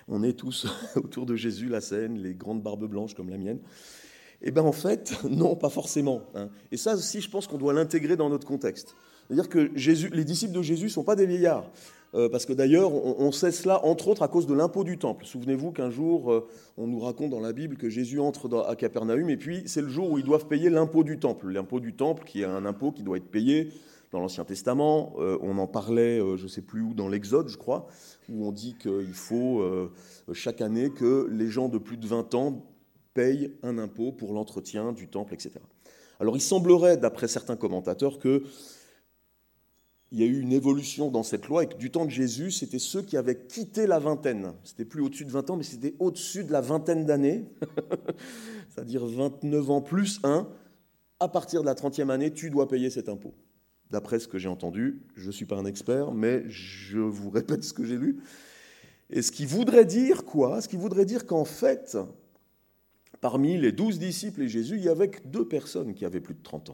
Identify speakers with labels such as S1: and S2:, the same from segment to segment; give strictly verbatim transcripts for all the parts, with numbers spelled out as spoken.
S1: on est tous autour de Jésus, la scène, les grandes barbes blanches comme la mienne. Eh bien en fait, non, pas forcément. Hein. Et ça aussi, je pense qu'on doit l'intégrer dans notre contexte. C'est-à-dire que Jésus, les disciples de Jésus ne sont pas des vieillards. Euh, parce que d'ailleurs, on, on sait cela, entre autres, à cause de l'impôt du temple. Souvenez-vous qu'un jour, euh, on nous raconte dans la Bible que Jésus entre dans, à Capernaum, et puis c'est le jour où ils doivent payer l'impôt du temple. L'impôt du temple, qui est un impôt qui doit être payé dans l'Ancien Testament. Euh, on en parlait, euh, je ne sais plus où, dans l'Exode, je crois, où on dit qu'il faut, euh, chaque année, que les gens de plus de vingt ans payent un impôt pour l'entretien du temple, et cetera. Alors il semblerait, d'après certains commentateurs, que il y a eu une évolution dans cette loi et que du temps de Jésus, c'était ceux qui avaient quitté la vingtaine. C'était plus au-dessus de vingt ans, mais c'était au-dessus de la vingtaine d'années, c'est-à-dire vingt-neuf ans plus un. À partir de la trentième année, tu dois payer cet impôt. D'après ce que j'ai entendu, je ne suis pas un expert, mais je vous répète ce que j'ai lu. Et ce qui voudrait dire quoi ? Ce qui voudrait dire qu'en fait, parmi les douze disciples et Jésus, il y avait que deux personnes qui avaient plus de trente ans.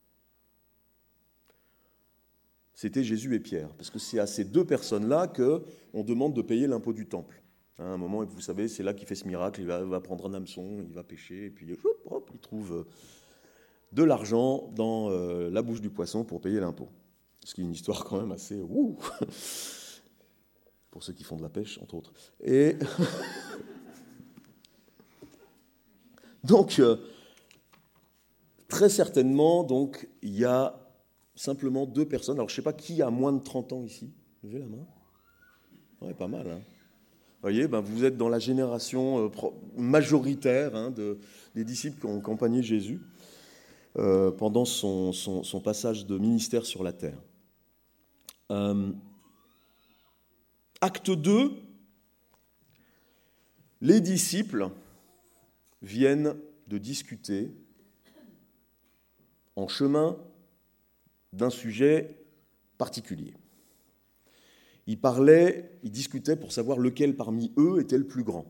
S1: C'était Jésus et Pierre, parce que c'est à ces deux personnes-là qu'on demande de payer l'impôt du temple. À un moment, vous savez, c'est là qu'il fait ce miracle, il va, il va prendre un hameçon, il va pêcher, et puis hop, hop, il trouve de l'argent dans euh, la bouche du poisson pour payer l'impôt. Ce qui est une histoire quand même assez... Ouh, pour ceux qui font de la pêche, entre autres. Et donc, euh, très certainement, donc, il y a simplement deux personnes. Alors, je ne sais pas qui a moins de trente ans ici. Levez la main. Ouais, pas mal. Hein. Vous voyez, ben, vous êtes dans la génération euh, pro- majoritaire hein, de, des disciples qui ont accompagné Jésus euh, pendant son, son, son passage de ministère sur la terre. Euh, acte deux, les disciples viennent de discuter en chemin d'un sujet particulier. Ils parlaient, ils discutaient pour savoir lequel parmi eux était le plus grand.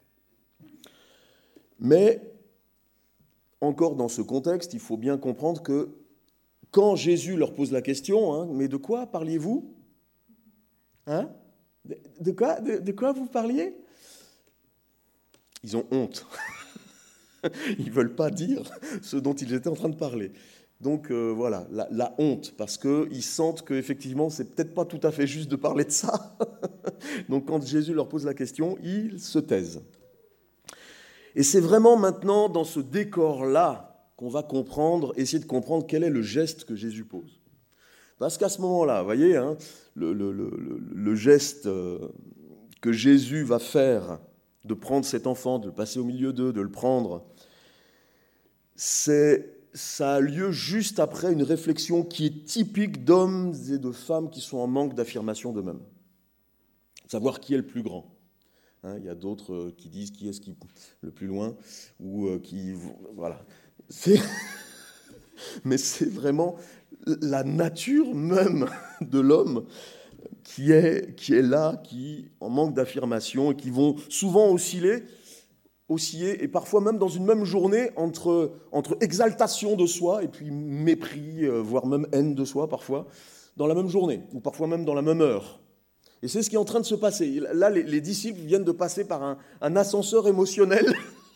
S1: Mais, encore dans ce contexte, il faut bien comprendre que quand Jésus leur pose la question, hein, « Mais de quoi parliez-vous » hein de, de, quoi, de, de quoi vous parliez ? Ils ont honte. Ils ne veulent pas dire ce dont ils étaient en train de parler. Donc euh, voilà, la, la honte, parce qu'ils sentent qu'effectivement, c'est peut-être pas tout à fait juste de parler de ça. Donc quand Jésus leur pose la question, ils se taisent. Et c'est vraiment maintenant dans ce décor-là qu'on va comprendre, essayer de comprendre quel est le geste que Jésus pose. Parce qu'à ce moment-là, vous voyez, hein, le, le, le, le geste que Jésus va faire, de prendre cet enfant, de le passer au milieu d'eux, de le prendre, c'est... ça a lieu juste après une réflexion qui est typique d'hommes et de femmes qui sont en manque d'affirmation d'eux-mêmes. Savoir qui est le plus grand. Hein, il y a d'autres qui disent qui est ce qui est le plus loin, ou qui... Voilà. C'est... Mais c'est vraiment la nature même de l'homme qui est, qui est là, qui en manque d'affirmation, et qui vont souvent osciller, osciller, et parfois même dans une même journée, entre, entre exaltation de soi et puis mépris, euh, voire même haine de soi parfois, dans la même journée, ou parfois même dans la même heure. Et c'est ce qui est en train de se passer. Là, les, les disciples viennent de passer par un, un ascenseur émotionnel.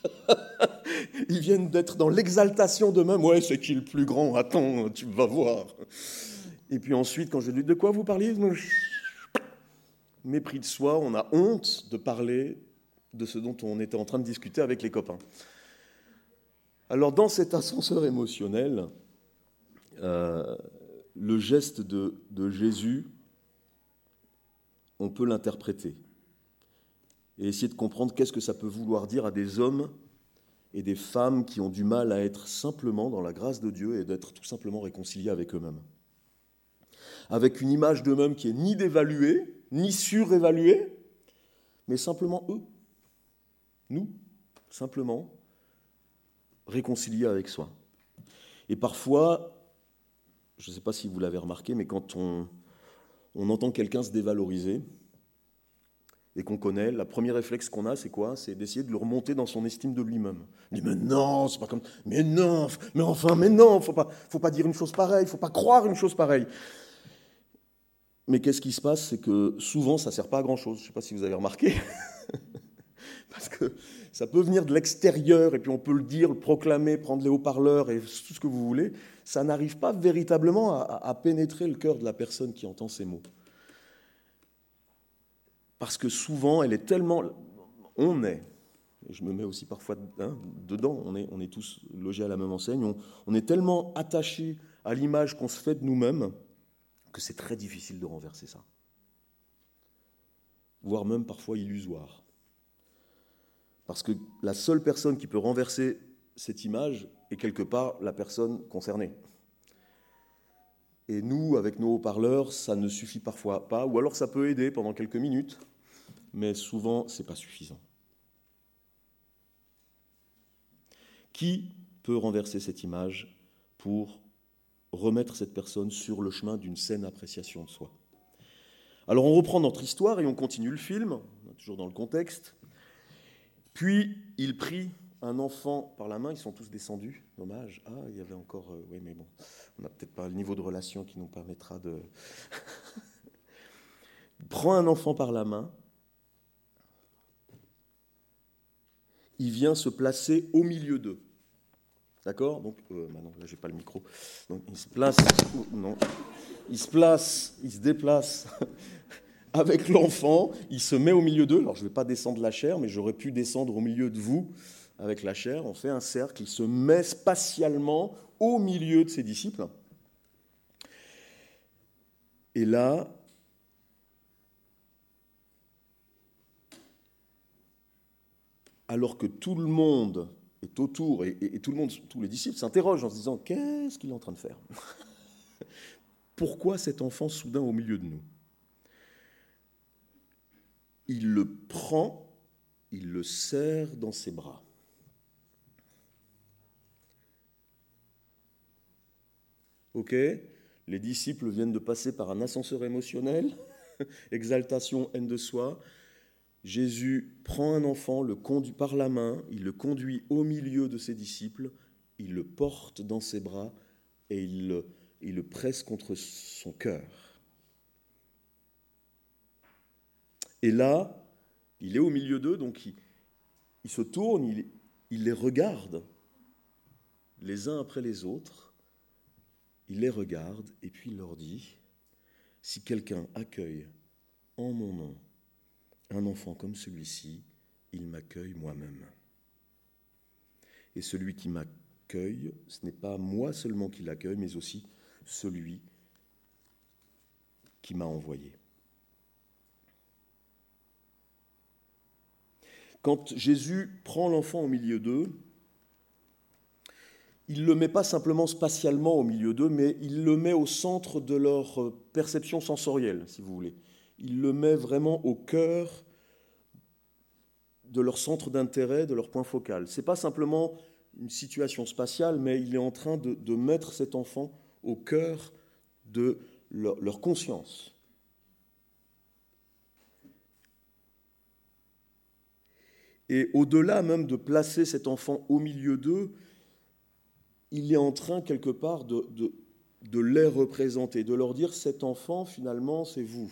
S1: Ils viennent d'être dans l'exaltation d'eux-mêmes. Ouais, c'est qui le plus grand ? Attends, tu vas voir. Et puis ensuite, quand je lui dis de quoi vous parliez ? Mépris de soi, on a honte de parler de ce dont on était en train de discuter avec les copains. Alors, dans cet ascenseur émotionnel, euh, le geste de, de Jésus, on peut l'interpréter et essayer de comprendre qu'est-ce que ça peut vouloir dire à des hommes et des femmes qui ont du mal à être simplement dans la grâce de Dieu et d'être tout simplement réconciliés avec eux-mêmes. Avec une image d'eux-mêmes qui est ni dévaluée, ni surévaluée, mais simplement eux. Nous, simplement, réconciliés avec soi. Et parfois, je ne sais pas si vous l'avez remarqué, mais quand on, on entend quelqu'un se dévaloriser et qu'on connaît, la première réflexe qu'on a, c'est quoi ? C'est d'essayer de le remonter dans son estime de lui-même. Il dit, mais non, c'est pas comme... Mais non, mais enfin, mais non, faut pas, faut pas dire une chose pareille, faut pas croire une chose pareille. Mais qu'est-ce qui se passe ? C'est que souvent, ça ne sert pas à grand-chose. Je ne sais pas si vous avez remarqué. que ça peut venir de l'extérieur, et puis on peut le dire, le proclamer, prendre les haut-parleurs et tout ce que vous voulez, ça n'arrive pas véritablement à, à pénétrer le cœur de la personne qui entend ces mots. Parce que souvent, elle est tellement... On est, et je me mets aussi parfois hein, dedans, on est, on est tous logés à la même enseigne, on, on est tellement attachés à l'image qu'on se fait de nous-mêmes que c'est très difficile de renverser ça. Voire même parfois illusoire. Parce que la seule personne qui peut renverser cette image est quelque part la personne concernée. Et nous, avec nos haut-parleurs, ça ne suffit parfois pas, ou alors ça peut aider pendant quelques minutes, mais souvent, ce n'est pas suffisant. Qui peut renverser cette image pour remettre cette personne sur le chemin d'une saine appréciation de soi? Alors on reprend notre histoire et on continue le film, toujours dans le contexte. Puis il prit un enfant par la main, ils sont tous descendus, dommage. Ah, il y avait encore... Euh, oui, mais bon, on n'a peut-être pas le niveau de relation qui nous permettra de... Il prend un enfant par la main, il vient se placer au milieu d'eux. D'accord? Donc, euh, bah non, là, j'ai pas le micro. Donc, il se place... Oh, non. Il se place, il se déplace avec l'enfant, il se met au milieu d'eux. Alors, je ne vais pas descendre la chair, mais j'aurais pu descendre au milieu de vous avec la chair. On fait un cercle, il se met spatialement au milieu de ses disciples. Et là, alors que tout le monde est autour, et, et, et tout le monde, tous les disciples s'interrogent en se disant « Qu'est-ce qu'il est en train de faire ?» Pourquoi cet enfant soudain au milieu de nous? Il le prend, il le serre dans ses bras. Ok? Les disciples viennent de passer par un ascenseur émotionnel, exaltation, haine de soi. Jésus prend un enfant, le conduit par la main, il le conduit au milieu de ses disciples, il le porte dans ses bras et il le, il le presse contre son cœur. Et là, il est au milieu d'eux, donc il, il se tourne, il, il les regarde, les uns après les autres, il les regarde et puis il leur dit, si quelqu'un accueille en mon nom un enfant comme celui-ci, il m'accueille moi-même. Et celui qui m'accueille, ce n'est pas moi seulement qui l'accueille, mais aussi celui qui m'a envoyé. Quand Jésus prend l'enfant au milieu d'eux, il ne le met pas simplement spatialement au milieu d'eux, mais il le met au centre de leur perception sensorielle, si vous voulez. Il le met vraiment au cœur de leur centre d'intérêt, de leur point focal. Ce n'est pas simplement une situation spatiale, mais il est en train de, de mettre cet enfant au cœur de leur, leur conscience. Et au-delà même de placer cet enfant au milieu d'eux, il est en train quelque part de, de, de les représenter, de leur dire, cet enfant, finalement, c'est vous.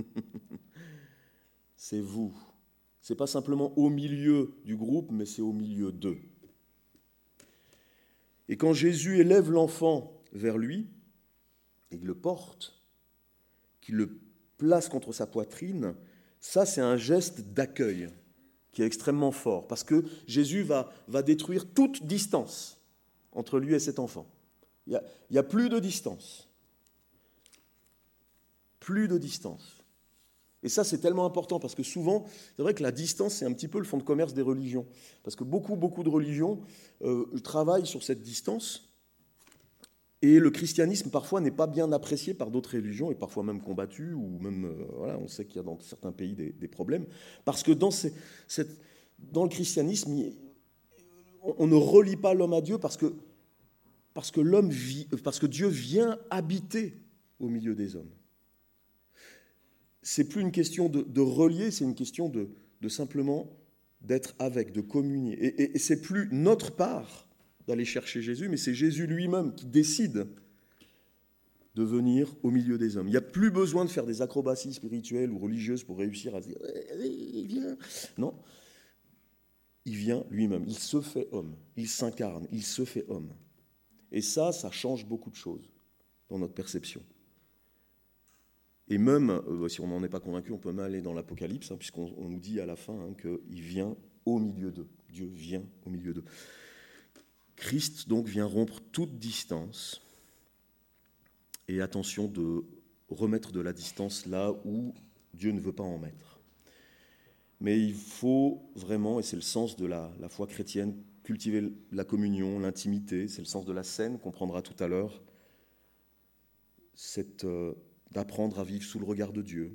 S1: C'est vous. Ce n'est pas simplement au milieu du groupe, mais c'est au milieu d'eux. Et quand Jésus élève l'enfant vers lui, et le porte, qu'il le place contre sa poitrine, ça c'est un geste d'accueil qui est extrêmement fort, parce que Jésus va, va détruire toute distance entre lui et cet enfant. Il n'y a, il y a plus de distance. Plus de distance. Et ça, c'est tellement important, parce que souvent, c'est vrai que la distance, c'est un petit peu le fonds de commerce des religions. Parce que beaucoup, beaucoup de religions euh, travaillent sur cette distance, et le christianisme, parfois, n'est pas bien apprécié par d'autres religions, et parfois même combattu, ou même, euh, voilà, on sait qu'il y a dans certains pays des, des problèmes, parce que dans, ces, cette, dans le christianisme, il, on, on ne relie pas l'homme à Dieu, parce que, parce que, l'homme vit, parce que Dieu vient habiter au milieu des hommes. C'est plus une question de, de relier, c'est une question de, de simplement d'être avec, de communier. Et, et, et c'est plus notre part d'aller chercher Jésus, mais c'est Jésus lui-même qui décide de venir au milieu des hommes. Il n'y a plus besoin de faire des acrobaties spirituelles ou religieuses pour réussir à dire hey, « viens ». Non. il vient lui-même, il se fait homme, il s'incarne, il se fait homme. Et ça, ça change beaucoup de choses dans notre perception. Et même, euh, si on n'en est pas convaincu, on peut même aller dans l'Apocalypse, hein, puisqu'on on nous dit à la fin hein, qu'il vient au milieu d'eux. Dieu vient au milieu d'eux. Christ, donc, vient rompre toute distance. Et attention de remettre de la distance là où Dieu ne veut pas en mettre. Mais il faut vraiment, et c'est le sens de la, la foi chrétienne, cultiver la communion, l'intimité, c'est le sens de la scène qu'on prendra tout à l'heure, c'est euh, d'apprendre à vivre sous le regard de Dieu.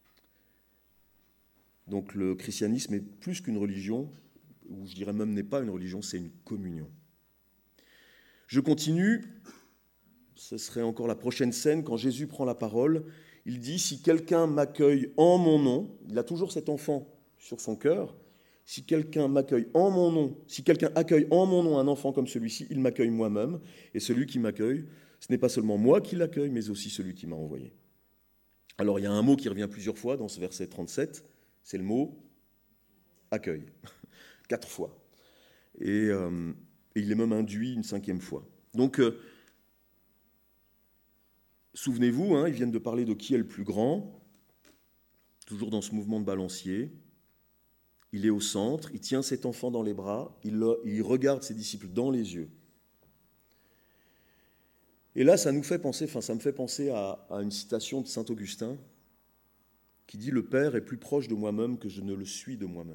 S1: Donc le christianisme est plus qu'une religion, ou je dirais même n'est pas une religion, c'est une communion. Je continue, ce serait encore la prochaine scène, quand Jésus prend la parole, il dit « Si quelqu'un m'accueille en mon nom », il a toujours cet enfant sur son cœur, « Si quelqu'un m'accueille en mon nom, si quelqu'un accueille en mon nom un enfant comme celui-ci, il m'accueille moi-même, et celui qui m'accueille, ce n'est pas seulement moi qui l'accueille, mais aussi celui qui m'a envoyé. » Alors il y a un mot qui revient plusieurs fois dans ce verset trente-sept, c'est le mot « accueil », quatre fois. Et, euh, et il est même induit une cinquième fois. Donc, euh, souvenez-vous, hein, ils viennent de parler de qui est le plus grand, toujours dans ce mouvement de balancier. Il est au centre, il tient cet enfant dans les bras, il, il regarde ses disciples dans les yeux. Et là, ça nous fait penser, enfin, ça me fait penser à, à une citation de saint Augustin qui dit « Le Père est plus proche de moi-même que je ne le suis de moi-même ».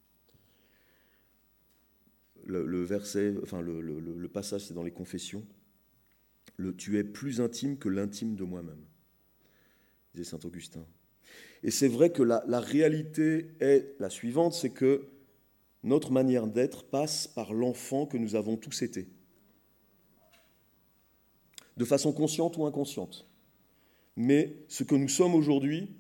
S1: Le, le verset, enfin le, le, le passage, c'est dans les Confessions. Le, tu es plus intime que l'intime de moi-même, disait saint Augustin. Et c'est vrai que la, la réalité est la suivante, c'est que notre manière d'être passe par l'enfant que nous avons tous été. De façon consciente ou inconsciente. Mais ce que nous sommes aujourd'hui,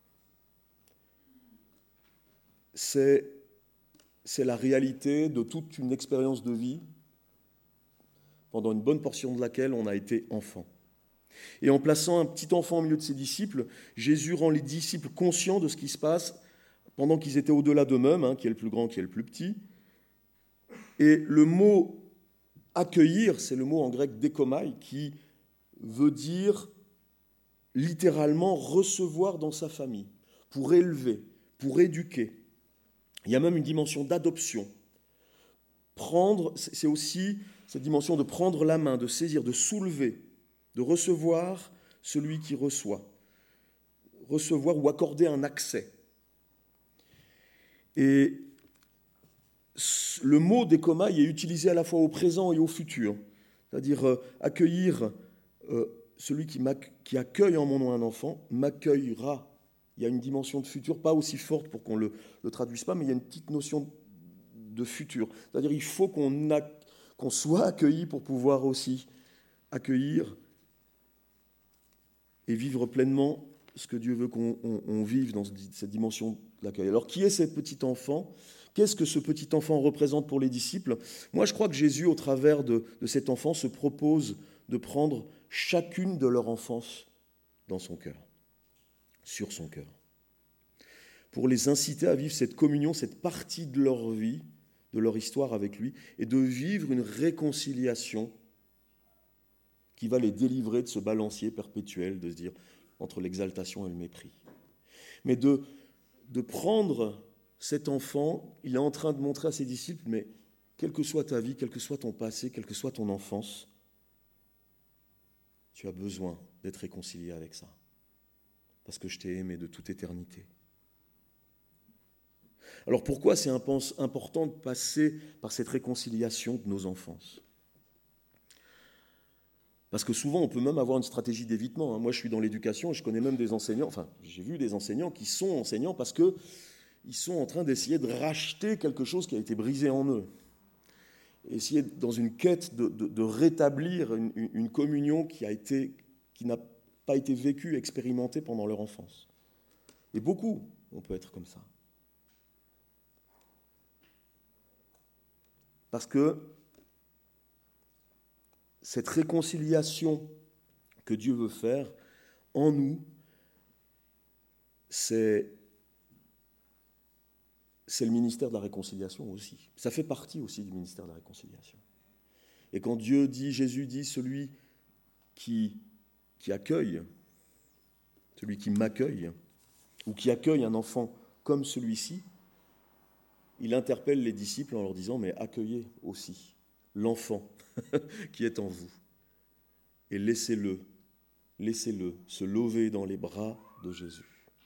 S1: c'est, c'est la réalité de toute une expérience de vie pendant une bonne portion de laquelle on a été enfant. Et en plaçant un petit enfant au milieu de ses disciples, Jésus rend les disciples conscients de ce qui se passe pendant qu'ils étaient au-delà d'eux-mêmes, hein, qui est le plus grand, qui est le plus petit. Et le mot « accueillir », c'est le mot en grec « dékomai » qui veut dire littéralement recevoir dans sa famille, pour élever, pour éduquer. Il y a même une dimension d'adoption. Prendre, c'est aussi cette dimension de prendre la main, de saisir, de soulever, de recevoir celui qui reçoit, recevoir ou accorder un accès. Et le mot dékomai est utilisé à la fois au présent et au futur, c'est-à-dire euh, accueillir euh, celui qui, qui accueille en mon nom un enfant, m'accueillera. Il y a une dimension de futur, pas aussi forte pour qu'on ne le, le traduise pas, mais il y a une petite notion de futur. C'est-à-dire qu'il faut qu'on, a, qu'on soit accueilli pour pouvoir aussi accueillir et vivre pleinement ce que Dieu veut qu'on on, on vive dans cette dimension d'accueil. Alors, qui est ce petit enfant ? Qu'est-ce que ce petit enfant représente pour les disciples ? Moi, je crois que Jésus, au travers de, de cet enfant, se propose de prendre chacune de leur enfance dans son cœur, sur son cœur, pour les inciter à vivre cette communion, cette partie de leur vie, de leur histoire avec lui, et de vivre une réconciliation qui va les délivrer de ce balancier perpétuel, de se dire entre l'exaltation et le mépris. Mais de, de prendre cet enfant, il est en train de montrer à ses disciples, mais quelle que soit ta vie, quel que soit ton passé, quelle que soit ton enfance, tu as besoin d'être réconcilié avec ça, parce que je t'ai aimé de toute éternité. Alors pourquoi c'est important de passer par cette réconciliation de nos enfances ? Parce que souvent, on peut même avoir une stratégie d'évitement. Moi, je suis dans l'éducation et je connais même des enseignants, enfin, j'ai vu des enseignants qui sont enseignants parce qu'ils sont en train d'essayer de racheter quelque chose qui a été brisé en eux. Essayer, dans une quête, de, de, de rétablir une, une communion qui, a été, qui n'a pas été vécue, expérimentée pendant leur enfance. Et beaucoup, on peut être comme ça. Parce que cette réconciliation que Dieu veut faire en nous, c'est, c'est le ministère de la réconciliation aussi. Ça fait partie aussi du ministère de la réconciliation. Et quand Dieu dit, Jésus dit, celui qui, qui accueille, celui qui m'accueille, ou qui accueille un enfant comme celui-ci, il interpelle les disciples en leur disant, mais accueillez aussi l'enfant qui est en vous, et laissez-le, laissez-le se lever dans les bras de Jésus.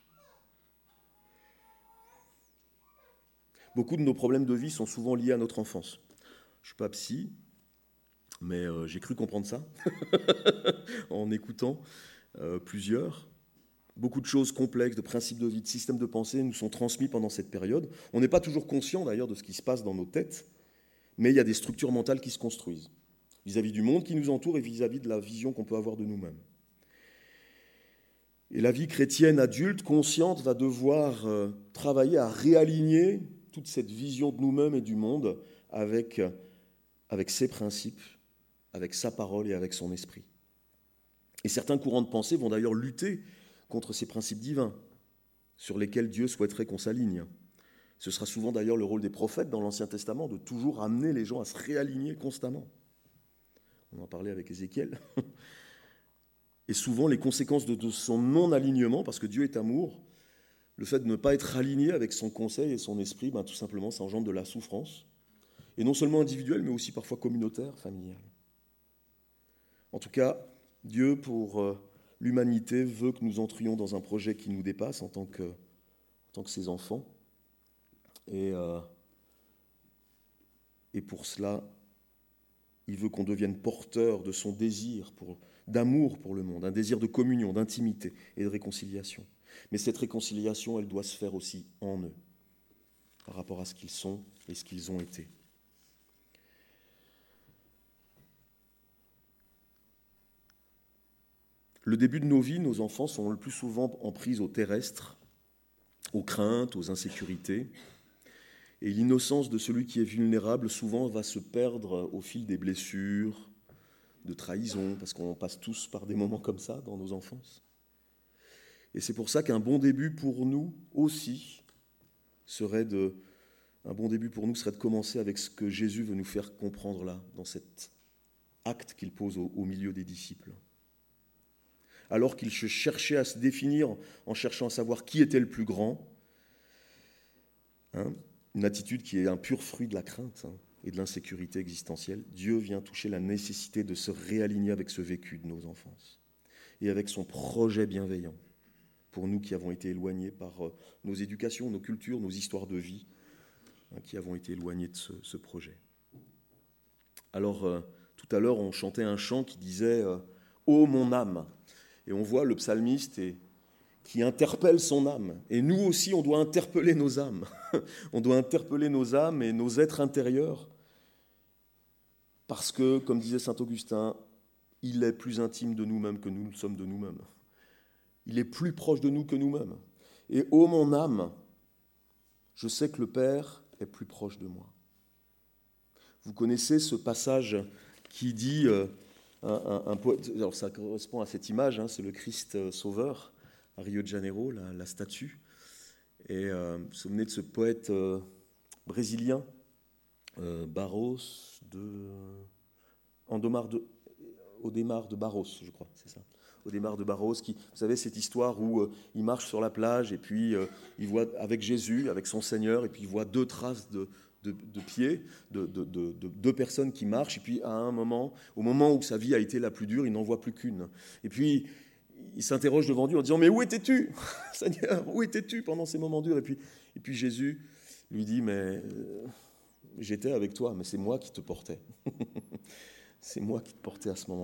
S1: Beaucoup de nos problèmes de vie sont souvent liés à notre enfance. Je ne suis pas psy, mais euh, j'ai cru comprendre ça en écoutant euh, plusieurs. Beaucoup de choses complexes, de principes de vie, de systèmes de pensée nous sont transmis pendant cette période. On n'est pas toujours conscient d'ailleurs de ce qui se passe dans nos têtes, mais il y a des structures mentales qui se construisent vis-à-vis du monde qui nous entoure et vis-à-vis de la vision qu'on peut avoir de nous-mêmes. Et la vie chrétienne adulte, consciente, va devoir euh, travailler à réaligner toute cette vision de nous-mêmes et du monde avec, avec ses principes, avec sa parole et avec son esprit. Et certains courants de pensée vont d'ailleurs lutter contre ces principes divins sur lesquels Dieu souhaiterait qu'on s'aligne. Ce sera souvent d'ailleurs le rôle des prophètes dans l'Ancien Testament, de toujours amener les gens à se réaligner constamment. On en parlait avec Ézéchiel. Et souvent, les conséquences de, de son non-alignement, parce que Dieu est amour, le fait de ne pas être aligné avec son conseil et son esprit, ben, tout simplement, ça engendre de la souffrance. Et non seulement individuelle, mais aussi parfois communautaire, familiale. En tout cas, Dieu, pour euh, l'humanité, veut que nous entrions dans un projet qui nous dépasse en tant que, en tant que ses enfants. Et, euh, et pour cela, il veut qu'on devienne porteur de son désir pour, d'amour pour le monde, un désir de communion, d'intimité et de réconciliation. Mais cette réconciliation, elle doit se faire aussi en eux, par rapport à ce qu'ils sont et ce qu'ils ont été. Le début de nos vies, nos enfants sont le plus souvent en prise au terrestre, aux craintes, aux insécurités. Et l'innocence de celui qui est vulnérable, souvent, va se perdre au fil des blessures, de trahison, parce qu'on passe tous par des moments comme ça dans nos enfances. Et c'est pour ça qu'un bon début pour nous aussi serait de, un bon début pour nous serait de commencer avec ce que Jésus veut nous faire comprendre là, dans cet acte qu'il pose au, au milieu des disciples. Alors qu'il cherchait à se définir en cherchant à savoir qui était le plus grand, hein, une attitude qui est un pur fruit de la crainte hein, et de l'insécurité existentielle, Dieu vient toucher la nécessité de se réaligner avec ce vécu de nos enfances et avec son projet bienveillant pour nous qui avons été éloignés par euh, nos éducations, nos cultures, nos histoires de vie, hein, qui avons été éloignés de ce, ce projet. Alors, euh, tout à l'heure, on chantait un chant qui disait euh, « Ô mon âme !» Et on voit le psalmiste et, qui interpelle son âme. Et nous aussi, on doit interpeller nos âmes. On doit interpeller nos âmes et nos êtres intérieurs. Parce que, comme disait saint Augustin, il est plus intime de nous-mêmes que nous le sommes de nous-mêmes. Il est plus proche de nous que nous-mêmes. Et ô mon âme, je sais que le Père est plus proche de moi. Vous connaissez ce passage qui dit, euh, un, un, un poète, alors ça correspond à cette image, hein, c'est le Christ sauveur à Rio de Janeiro, la, la statue. Et euh, vous vous souvenez de ce poète euh, brésilien, euh, Barros de... Andomar de... Odemar de Barros, je crois, c'est ça. Odemar de Barros, qui, vous savez, cette histoire où euh, il marche sur la plage et puis euh, il voit avec Jésus, avec son Seigneur, et puis il voit deux traces de, de, de pieds, de, de, de, de deux personnes qui marchent, et puis à un moment, au moment où sa vie a été la plus dure, il n'en voit plus qu'une. Et puis il s'interroge devant Dieu en disant « Mais où étais-tu, Seigneur, où étais-tu pendant ces moments durs ?» Et puis, et puis Jésus lui dit « Mais euh, j'étais avec toi, mais c'est moi qui te portais. C'est moi qui te portais à ce moment-là. »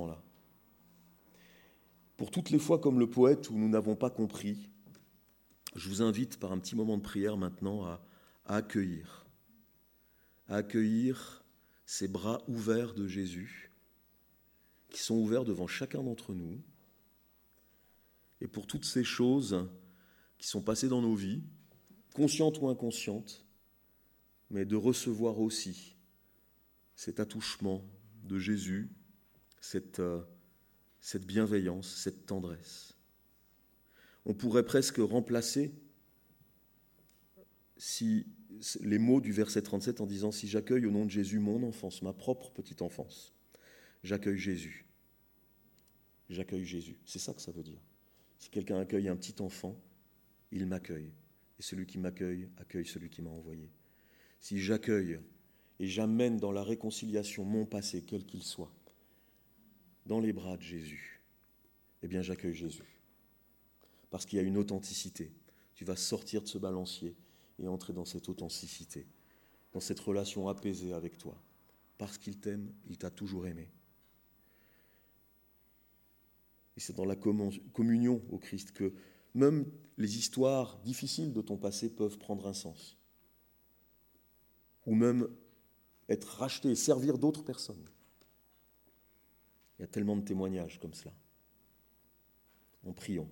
S1: Pour toutes les fois comme le poète où nous n'avons pas compris, je vous invite par un petit moment de prière maintenant à, à accueillir, à accueillir ces bras ouverts de Jésus, qui sont ouverts devant chacun d'entre nous, et pour toutes ces choses qui sont passées dans nos vies, conscientes ou inconscientes, mais de recevoir aussi cet attouchement de Jésus, cette, euh, cette bienveillance, cette tendresse. On pourrait presque remplacer, si les mots du verset trente-sept en disant « Si j'accueille au nom de Jésus mon enfance, ma propre petite enfance, j'accueille Jésus. J'accueille Jésus. » C'est ça que ça veut dire. Si quelqu'un accueille un petit enfant, il m'accueille. Et celui qui m'accueille accueille celui qui m'a envoyé. Si j'accueille et j'amène dans la réconciliation mon passé, quel qu'il soit, dans les bras de Jésus, eh bien j'accueille Jésus. Parce qu'il y a une authenticité. Tu vas sortir de ce balancier et entrer dans cette authenticité, dans cette relation apaisée avec toi. Parce qu'il t'aime, il t'a toujours aimé. Et c'est dans la communion au Christ que même les histoires difficiles de ton passé peuvent prendre un sens. Ou même être racheté et servir d'autres personnes. Il y a tellement de témoignages comme cela. En priant.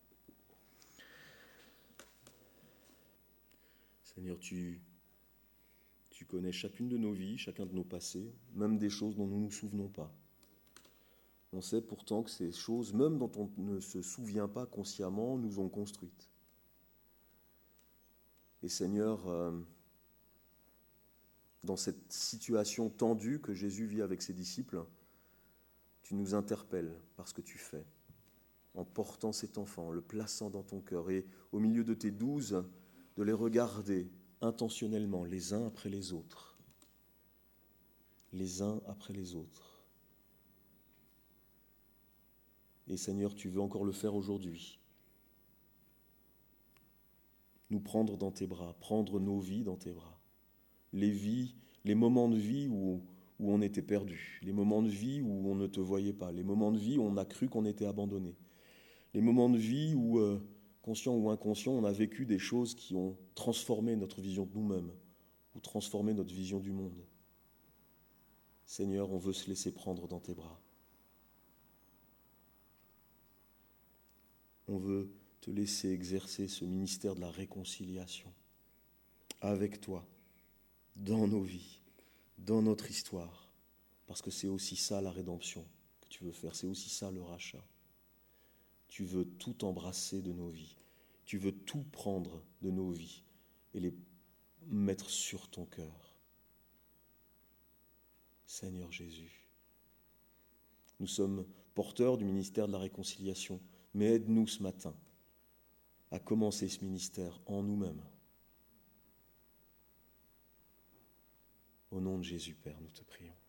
S1: Seigneur, tu, tu connais chacune de nos vies, chacun de nos passés, même des choses dont nous ne nous souvenons pas. On sait pourtant que ces choses, même dont on ne se souvient pas consciemment, nous ont construites. Et Seigneur, euh, dans cette situation tendue que Jésus vit avec ses disciples, tu nous interpelles par ce que tu fais, en portant cet enfant, en le plaçant dans ton cœur, et au milieu de tes douze, de les regarder intentionnellement, les uns après les autres, les uns après les autres. Et Seigneur, tu veux encore le faire aujourd'hui. Nous prendre dans tes bras, prendre nos vies dans tes bras. Les vies, les moments de vie où, où on était perdu, les moments de vie où on ne te voyait pas, les moments de vie où on a cru qu'on était abandonné, les moments de vie où, euh, conscient ou inconscient, on a vécu des choses qui ont transformé notre vision de nous-mêmes ou transformé notre vision du monde. Seigneur, on veut se laisser prendre dans tes bras. On veut te laisser exercer ce ministère de la réconciliation avec toi, dans nos vies, dans notre histoire, parce que c'est aussi ça la rédemption que tu veux faire, c'est aussi ça le rachat. Tu veux tout embrasser de nos vies, tu veux tout prendre de nos vies et les mettre sur ton cœur. Seigneur Jésus, nous sommes porteurs du ministère de la réconciliation, mais aide-nous ce matin à commencer ce ministère en nous-mêmes. Au nom de Jésus, Père, nous te prions.